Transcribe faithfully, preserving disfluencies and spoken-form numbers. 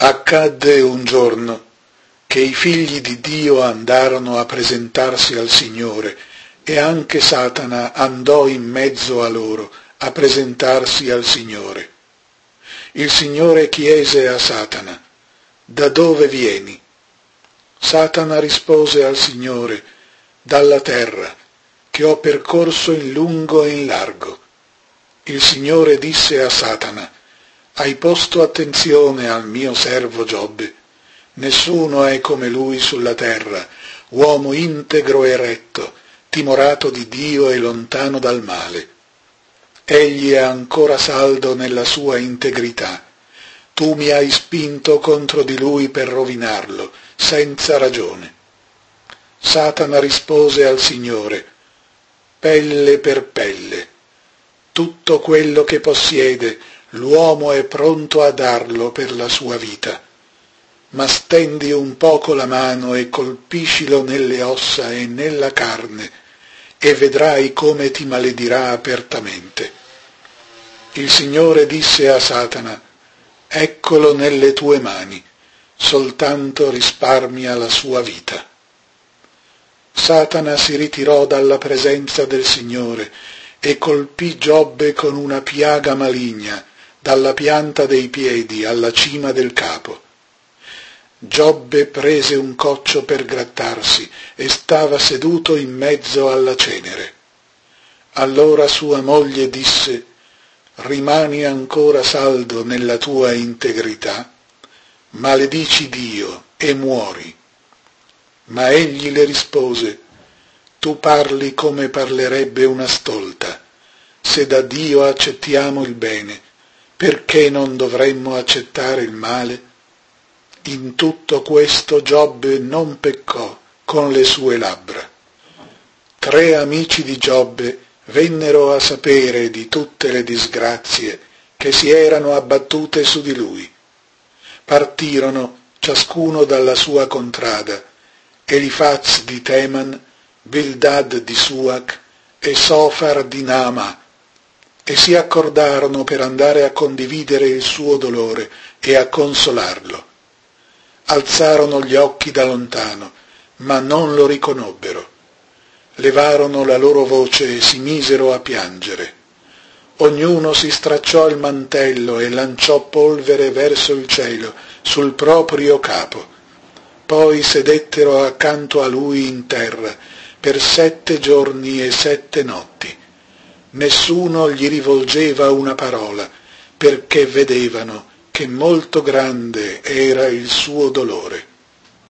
Accadde un giorno che i figli di Dio andarono a presentarsi al Signore, e anche Satana andò in mezzo a loro a presentarsi al Signore. Il Signore chiese a Satana: «Da dove vieni?» Satana rispose al Signore: «Dalla terra, che ho percorso in lungo e in largo». Il Signore disse a Satana: «Hai posto attenzione al mio servo Giobbe? Nessuno è come lui sulla terra, uomo integro e retto, timorato di Dio e lontano dal male. Egli è ancora saldo nella sua integrità. Tu mi hai spinto contro di lui per rovinarlo, senza ragione». Satana rispose al Signore: «Pelle per pelle. Tutto quello che possiede l'uomo è pronto a darlo per la sua vita. Ma stendi un poco la mano e colpiscilo nelle ossa e nella carne, e vedrai come ti maledirà apertamente». Il Signore disse a Satana: «Eccolo nelle tue mani, soltanto risparmia la sua vita». Satana si ritirò dalla presenza del Signore e colpì Giobbe con una piaga maligna, dalla pianta dei piedi alla cima del capo. Giobbe prese un coccio per grattarsi e stava seduto in mezzo alla cenere. Allora sua moglie disse: «Rimani ancora saldo nella tua integrità? Maledici Dio e muori». Ma egli le rispose: «Tu parli come parlerebbe una stolta. Se da Dio accettiamo il bene, perché non dovremmo accettare il male?» In tutto questo Giobbe non peccò con le sue labbra. Tre amici di Giobbe vennero a sapere di tutte le disgrazie che si erano abbattute su di lui. Partirono ciascuno dalla sua contrada, Elifaz di Teman, Bildad di Suach e Sofar di Naama, e si accordarono per andare a condividere il suo dolore e a consolarlo. Alzarono gli occhi da lontano, ma non lo riconobbero. Levarono la loro voce e si misero a piangere. Ognuno si stracciò il mantello e lanciò polvere verso il cielo sul proprio capo. Poi sedettero accanto a lui in terra per sette giorni e sette notti. Nessuno gli rivolgeva una parola, perché vedevano che molto grande era il suo dolore.